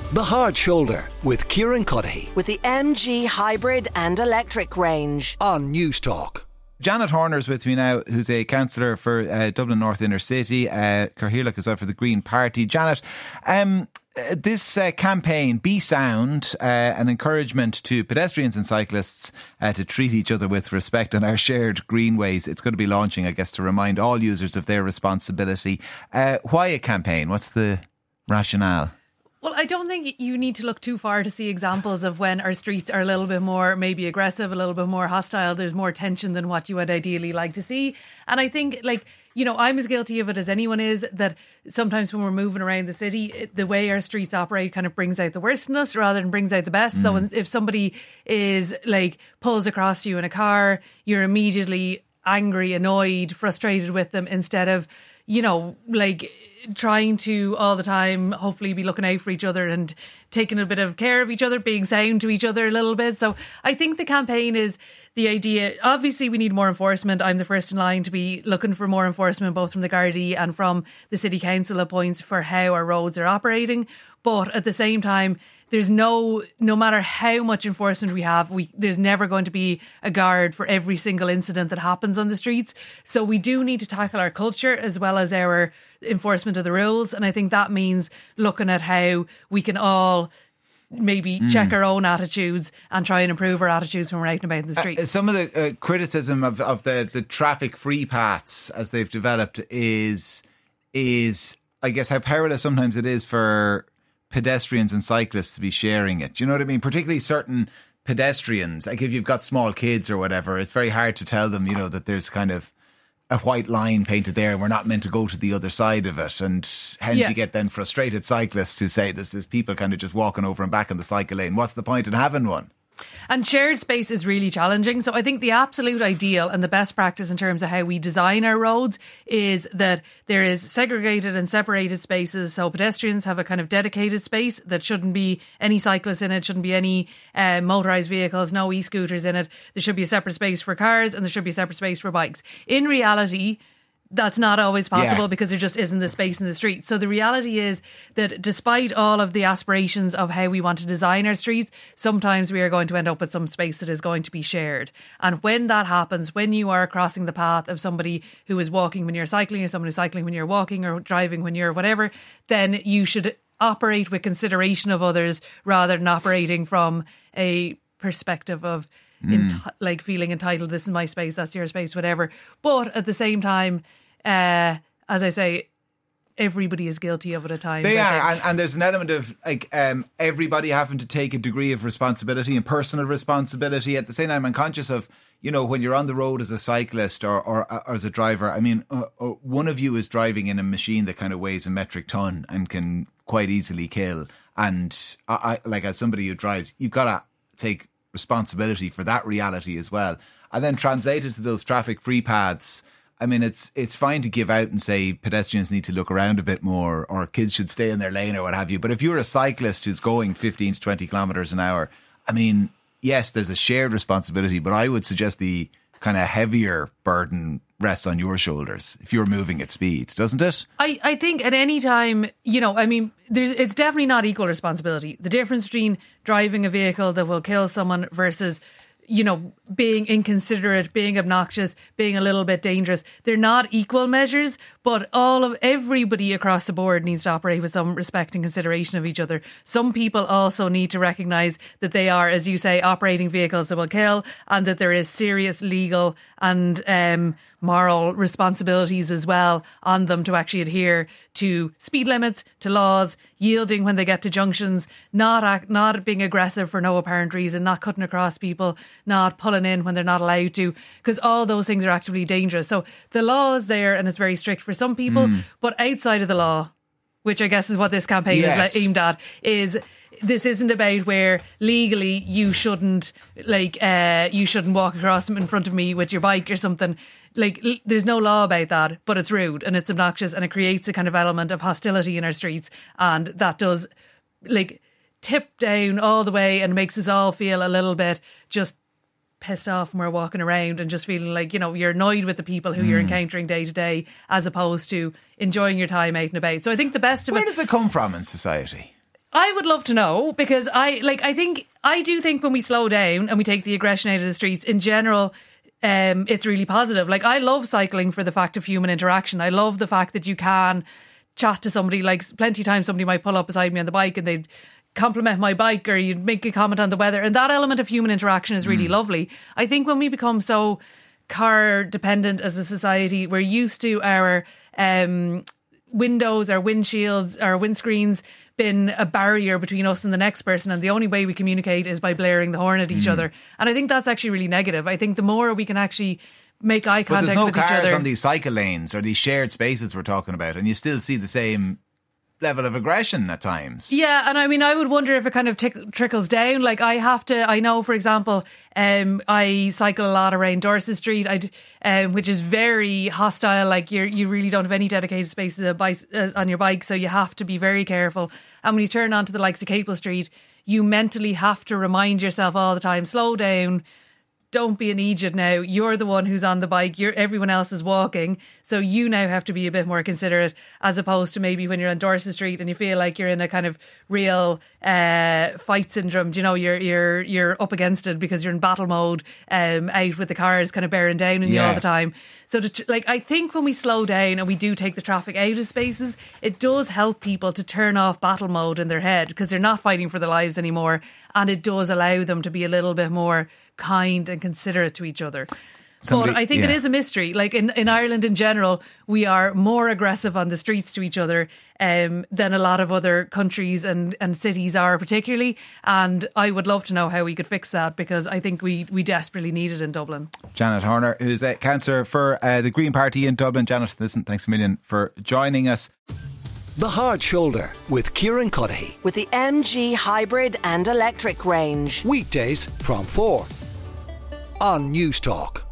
The Hard Shoulder with Kieran Cuddihy with the MG hybrid and electric range on News Talk. Janet Horner's with me now, who's a councillor for Dublin North Inner City, Cathaoirleach as well for the Green Party. Janet, this campaign, Be Sound, an encouragement to pedestrians and cyclists to treat each other with respect on our shared greenways. It's going to be launching, I guess, to remind all users of their responsibility. Why a campaign? What's the rationale? Well, I don't think you need to look too far to see examples of when our streets are a little bit more maybe aggressive, a little bit more hostile. There's more tension than what you would ideally like to see. And I think, I'm as guilty of it as anyone is, that sometimes when we're moving around the city, the way our streets operate kind of brings out the worst in us rather than brings out the best. So if somebody is pulls across you in a car, you're immediately angry, annoyed, frustrated with them instead of, trying to all the time hopefully be looking out for each other and taking a bit of care of each other, being sound to each other a little bit. So I think the campaign is the idea. Obviously we need more enforcement. I'm the first in line to be looking for more enforcement, both from the Gardaí and from the City Council at points for how our roads are operating. But at the same time, there's no matter how much enforcement we have, there's never going to be a guard for every single incident that happens on the streets. So we do need to tackle our culture as well as our enforcement of the rules. And I think that means looking at how we can all maybe check our own attitudes and try and improve our attitudes when we're out and about in the street. Some of the criticism of the traffic free paths as they've developed is I guess how perilous sometimes it is for pedestrians and cyclists to be sharing it. Do you know what I mean? Particularly certain pedestrians, like if you've got small kids or whatever, it's very hard to tell them, that there's kind of a white line painted there and we're not meant to go to the other side of it. And hence you get then frustrated cyclists who say this is people kind of just walking over and back in the cycle lane. What's the point in having one? And shared space is really challenging. So I think the absolute ideal and the best practice in terms of how we design our roads is that there is segregated and separated spaces. So pedestrians have a kind of dedicated space that shouldn't be any cyclists in it, shouldn't be any motorised vehicles, no e-scooters in it. There should be a separate space for cars and there should be a separate space for bikes. In reality, that's not always possible because there just isn't the space in the street. So the reality is that despite all of the aspirations of how we want to design our streets, sometimes we are going to end up with some space that is going to be shared. And when that happens, when you are crossing the path of somebody who is walking when you're cycling, or someone who's cycling when you're walking, or driving when you're whatever, then you should operate with consideration of others rather than operating from a perspective of feeling entitled. This is my space, that's your space, whatever. But at the same time, as I say, everybody is guilty of it at times. They are, and there's an element of everybody having to take a degree of responsibility and personal responsibility. At the same time, I'm conscious of, when you're on the road as a cyclist or as a driver, I mean, one of you is driving in a machine that kind of weighs a metric ton and can quite easily kill. And I as somebody who drives, you've got to take responsibility for that reality as well. And then translated to those traffic free paths, I mean, it's fine to give out and say pedestrians need to look around a bit more or kids should stay in their lane or what have you. But if you're a cyclist who's going 15 to 20 kilometres an hour, I mean, yes, there's a shared responsibility, but I would suggest the kind of heavier burden rests on your shoulders if you're moving at speed, doesn't it? I think at any time, it's definitely not equal responsibility. The difference between driving a vehicle that will kill someone versus, being inconsiderate, being obnoxious, being a little bit dangerous, they're not equal measures, but everybody across the board needs to operate with some respect and consideration of each other. Some people also need to recognise that they are, as you say, operating vehicles that will kill, and that there is serious legal and moral responsibilities as well on them to actually adhere to speed limits, to laws, yielding when they get to junctions, not being aggressive for no apparent reason, not cutting across people, not pulling in when they're not allowed to, because all those things are actively dangerous. So the law is there and it's very strict for some people, but outside of the law, which I guess is what this campaign is aimed at, is this isn't about where legally you shouldn't walk across in front of me with your bike or something. There's no law about that, but it's rude and it's obnoxious and it creates a kind of element of hostility in our streets, and that does tip down all the way and makes us all feel a little bit just pissed off when we're walking around and just feeling like, you're annoyed with the people who you're encountering day to day, as opposed to enjoying your time out and about. So I think the best of Where does it come from in society? I would love to know, because I do think when we slow down and we take the aggression out of the streets in general, it's really positive. Like, I love cycling for the fact of human interaction. I love the fact that you can chat to somebody. Like, plenty of times somebody might pull up beside me on the bike and they'd compliment my bike, or you'd make a comment on the weather, and that element of human interaction is really lovely. I think when we become so car dependent as a society, we're used to our windows, our windshields, our windscreens been a barrier between us and the next person, and the only way we communicate is by blaring the horn at each other. And I think that's actually really negative. I think the more we can actually make eye contact with each other. But there's no cars on these cycle lanes or these shared spaces we're talking about, and you still see the same level of aggression at times. Yeah, and I mean, I would wonder if it kind of trickles down. Like, I know, for example, I cycle a lot around Dorset Street, which is very hostile. Like, you really don't have any dedicated spaces on your bike, so you have to be very careful. And when you turn onto the likes of Capel Street, you mentally have to remind yourself all the time, slow down. Don't be an idiot now. You're the one who's on the bike. Everyone else is walking. So you now have to be a bit more considerate, as opposed to maybe when you're on Dorset Street and you feel like you're in a kind of real fight syndrome. Do you know, you're up against it because you're in battle mode, out with the cars kind of bearing down on you all the time. So I think when we slow down and we do take the traffic out of spaces, it does help people to turn off battle mode in their head, because they're not fighting for their lives anymore. And it does allow them to be a little bit more kind and considerate to each other. But I think it is a mystery. Like, in Ireland in general, we are more aggressive on the streets to each other than a lot of other countries and cities are particularly. And I would love to know how we could fix that, because I think we desperately need it in Dublin. Janet Horner, who's a councillor for the Green Party in Dublin. Janet, listen, thanks a million for joining us. The Hard Shoulder with Kieran Cuddihy. With the MG hybrid and electric range. Weekdays from 4 on News Talk.